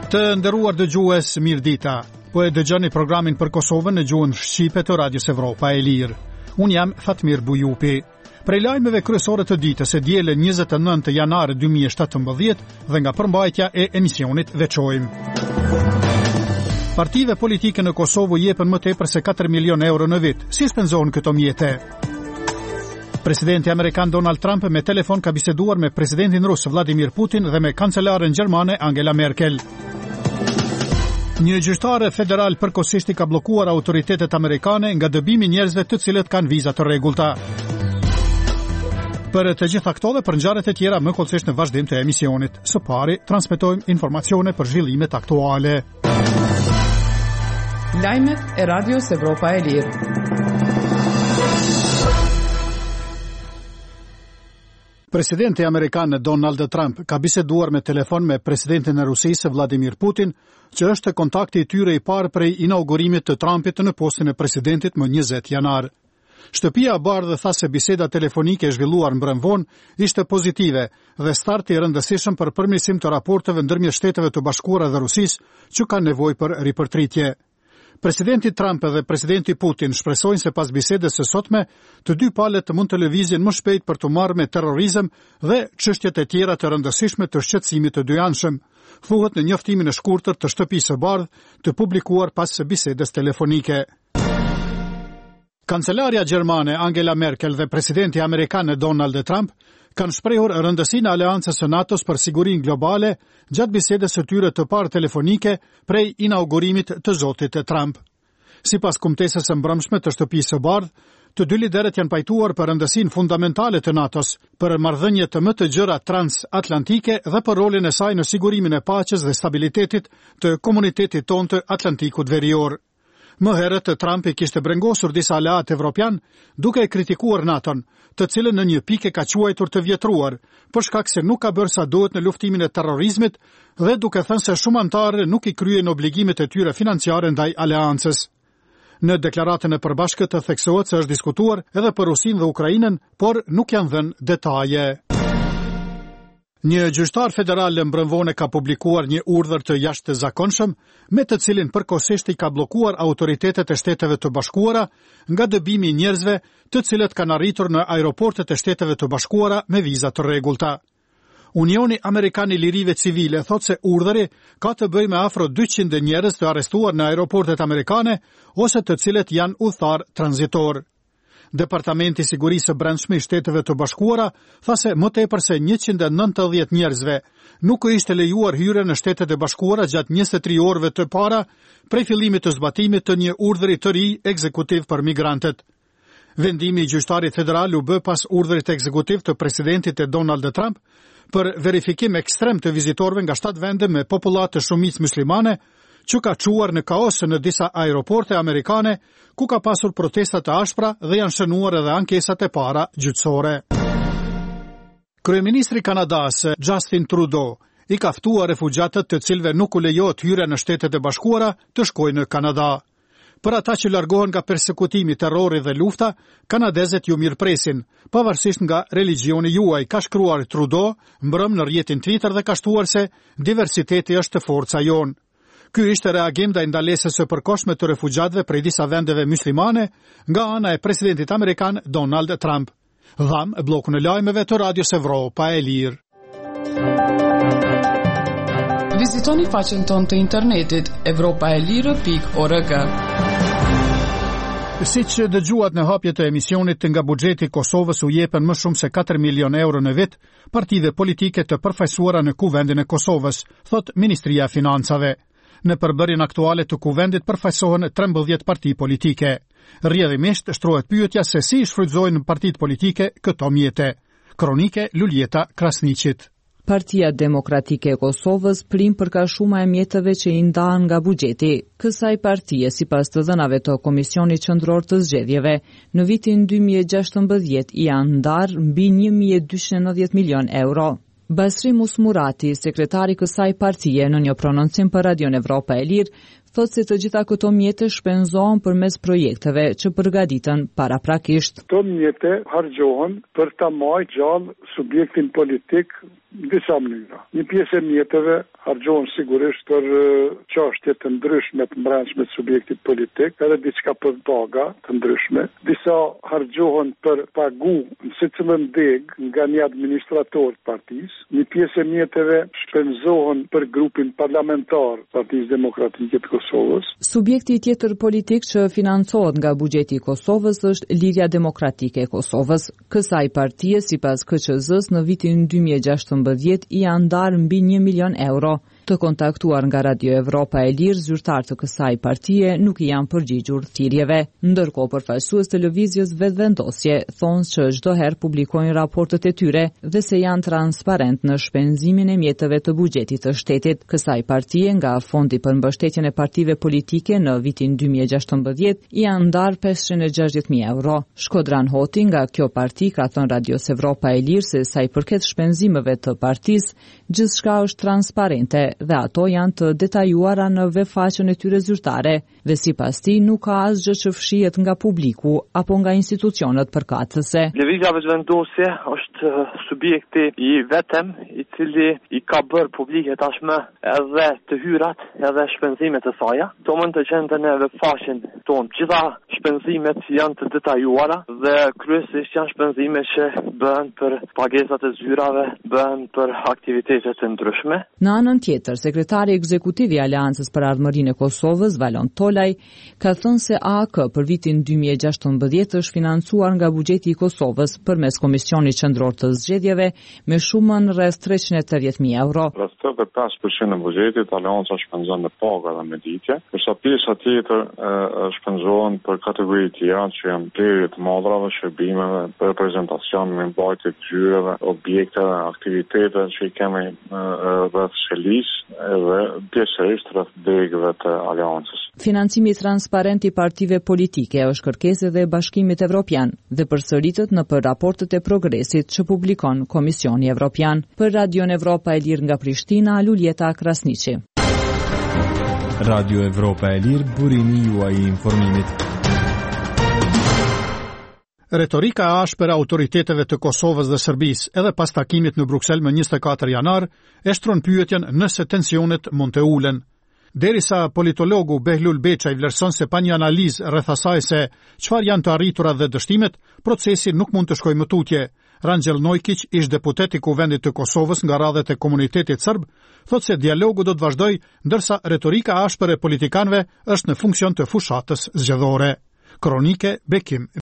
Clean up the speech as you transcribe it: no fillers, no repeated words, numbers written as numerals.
Të nderuar dëgjues, mirëdita. Po e dëgjoni programin për Kosovën në gjuhën shqipe të Radios Evropa e Lirë. Unë jam Fatmir Bujupi. Prej lajmeve kryesore të ditës e dielën 29 janar 2017 dhe nga përmbajtja e emisionit veçojmë. Partive politike në Kosovë jepen më tepër se 4 milion euro në vit. Si shpenzohen këto mjete? Presidenti Amerikan Donald Trump me telefon ka biseduar me presidentin rus Vladimir Putin dhe me kancelaren gjermane Angela Merkel. Një gjyqtare federal përkohësisht ka bllokuar autoritetet amerikane nga dëbimi njerëzve të cilët kanë viza të rregullta. Për të gjitha këto dhe për ngjarjet e tjera më kollësisht në vazhdim të emisionit. Së pari, transmetojmë informacione për zhvillimet aktuale. Lajmet e Radios Evropa e Lirë. Presidenti amerikan Donald Trump ka biseduar me telefon me presidentin e Rusisë Vladimir Putin, që është kontakti i tyre i parë prej inaugurimit të Trumpit në postin e presidentit më 20 janar. Shtëpia e Bardhë tha se biseda telefonike e zhvilluar mbrëmvon ishte pozitive dhe starti i rëndësishëm për përmirësim të raporteve ndërmjet Shteteve të Bashkuara dhe Rusisë, që kanë nevojë për ripërtritje. Presidenti Trump dhe presidenti Putin shpresojnë se pas bisedës së sotme, të dy palët mund të lëvizjen më shpejt për të marrë me terrorizëm dhe çështjet e tjera të rëndësishme të shqetësimit të dyanshëm, thuhet në njoftimin e shkurtër të Shtëpisë së Bardhë të publikuar pas bisedës telefonike. Kancelaria gjermane Angela Merkel dhe presidenti amerikan Donald Trump kanë shprehur rëndësinë e aleancës së NATO-s për sigurinë globale gjatë bisedës së tyre të parë telefonike prej inaugurimit të zotit Trump. Sipas kumtesës së mbrëmshme të Shtëpisë së Bardhë, të dy liderët janë pajtuar për rëndësinë fundamentale të NATO-s, për marrëdhënie të më të gjëra transatlantike dhe për rolin e saj në sigurimin e paqes dhe stabilitetit të komunitetit tonë të Atlantikut Verior. Më herët Trump i kishte brengosur disa aleat evropian duke e kritikuar NATO-n, të cilën në një pikë ka quajtur të vjetruar, për shkak se nuk ka bërë sa duhet në luftimin e terrorizmit dhe duke thënë se shumë anëtarë nuk i kryen obligimet e tyre financiare ndaj aleancës. Në deklaratën e përbashkët të theksohet se është diskutuar edhe për Rusinë dhe Ukrainën, por nuk janë dhënë detaje. Një gjyqtar federal mbrëmvone ka publikuar një urdhër të jashtëzakonshëm, me të cilin përkohësisht i ka bllokuar autoritetet e Shteteve të Bashkuara nga dëbimi i njerëzve të cilët kanë arritur në aeroportet e Shteteve të Bashkuara me viza të rregullta. Unioni Amerikan i Lirive Civile thotë se urdhëri ka të bëjë me afro 200 njerëz të arrestuar në aeroportet amerikane ose të cilët janë udhëtar tranzitor. Departamenti i Sigurisë së Brendshme i Shteteve të Bashkuara tha se më tepër se 190 njerëzve nuk ishte lejuar hyrje në Shtetet e Bashkuara gjatë 23 orëve të para prej fillimit të zbatimit të një urdhri të ri ekzekutiv për migrantët. Vendimi i gjyqtarit federal u bë pas urdhrit ekzekutiv të presidentit Donald Trump për verifikim ekstrem të vizitorëve nga 7 vende me popullatë të shumicë muslimane, që ka çuar në kaos në disa aeroporte amerikane, ku ka pasur protesta të ashpra dhe janë shënuar edhe ankesat e para gjyqësore. Kryeministri Kanadas Justin Trudeau i ka ftuar refugjatët të cilëve nuk u lejohet hyrja në Shtetet e Bashkuara të shkojnë në Kanada. Për ata që largohen nga persekutimi, terrori dhe lufta, kanadezët ju mirëpresin, pavarësisht nga religioni juaj, ka shkruar Trudeau mbrëm në rrjetin Twitter dhe ka shtuar se diversiteti është forca jonë. Ky ishte reagim ndaj ndalesës së përkohshme të refugjatëve prej disa vendeve muslimane nga ana e presidentit amerikan Donald Trump. Dham bllokun e lajmeve të Radios Evropa e Lirë. Vizitoni faqen tonë të internetit evropaelire.org. Siç dëgjuat në hapje të emisionit, nga buxheti i Kosovës u jepen më shumë se 4 milion euro në vit partive politike të përfaqësuara në kuvendin e Kosovës, thot Ministria e Financave. Në përbërjen aktuale të kuvendit përfaqësohen 13 parti politike. Rrjedhimisht shtrohet pyetja se si shfrytëzojnë partitë politike këto mjete. Kronike Luljeta Krasniqit. Partia Demokratike e Kosovës prim përkashuma e mjeteve që i ndahen nga buxheti. Kësaj partie, sipas të dhënave të Komisionit Qendror të Zgjedhjeve, në vitin 2016 janë ndarë mbi 1.290 milion euro. Basri Musmurati, sekretari kësaj partie, në një prononcim për Radion Evropa e Lirë, thotë se të gjitha këto mjete shpenzohen përmes projekteve që përgatiten paraprakisht. Këto mjete harxhohen për ta marrë gjallë subjektin politik në disa mënyra. Një pjesë e mjeteve harxhohen sigurisht për çështje të ndryshme të brendshme të subjektit politik, edhe diçka për paga të ndryshme. Disa harxhohen për pagu në secilën deg nga një administrator të partisë. Një pjesë e mjeteve shpenzohen për grupin parlamentar të Partisë Demokratike të Kosovës. Subjekti tjetër politik që financohet nga buxheti i Kosovës është Lidhja Demokratike e Kosovës. Kësaj partie, sipas KQZ-s, në vitin 2016 i janë ndarë mbi 1 milion euro. Të kontaktuar nga Radio Evropa e Lirë, zyrtar të kësaj partie nuk I janë përgjigjur thirrjeve. Ndërkohë, përfaqësues të lëvizjes Vetvendosje thonë që çdo herë publikojnë raportet e tyre dhe se janë transparent në shpenzimin e mjeteve të buxhetit të shtetit. Kësaj partie nga Fondi për mbështetjen e partive politike në vitin 2016 I janë ndarë 560.000 euro. Shkodran Hoti nga kjo parti ka thënë Radios Evropa e Lirë se sa I përket shpenzimeve të partisë, gjithçka është transparente dhe ato janë të detajuara në webfaqen e tyre zyrtare dhe sipas tij nuk ka asgjë që fshihet nga publiku apo nga institucionet përkatëse. Lëvizja Vetvendosje është subjekti I vetëm I cili I ka bërë publike tashmë edhe të hyrat edhe shpenzimet e saj. To mund të gjenden në webfaqen tonë. Gjitha shpenzimet janë të detajuara dhe kryesisht janë shpenzime që bëhen për pagesat e zyrave, bëhen për aktivitete të ndryshme. Në anën tjetër, sekretari ekzekutiv I Aleancës për Ardhmërinë e Kosovës, Valon Tolaj, ka thënë se AAK për vitin 2016 është financuar nga buxheti I Kosovës përmes Komisionit Qendror të Zgjedhjeve me shumën rreth 380.000 euro. Rreth 85% e buxhetit Aleanca shpenzon në paga dhe meditje, kurse pjesa tjetër shpenzohen për kategori të tjera që janë blerje të modrave, shërbimeve, për prezentacion me mbajtje të zyreve, objekteve, aktivitete që I kemi rreth Shelis edhe pjesërisht rreth degëve të Aleancës. Financimi transparent I partive politike është kërkesë dhe Bashkimit Evropian dhe përsëritet në për raportet e progresit që publikon Komisioni Evropian. Për Radion Evropa e Lirë nga Prishtina, Luljeta Krasniqi. Radio Evropa e Lirë, burimi juaj I informimit. Retorika e ashpër e autoriteteve të Kosovës dhe Serbisë edhe pas takimit në Bruksel më 24 janar e shtron pyetjen nëse tensionet mund të ulen. Derisa politologu Behlul Beçaj vlerëson se pa një analizë rreth asaj se çfarë janë të arritura dhe dështimet, procesi nuk mund të shkojë më tutje. Rangjel Nojkić, ish deputet I Kuvendit të Kosovës nga radhet e komunitetit serb, thotë se dialogu do të vazhdojë, ndërsa retorika ashpër e politikanëve është në funksion të fushatës zgjedhore. Kronike Bekim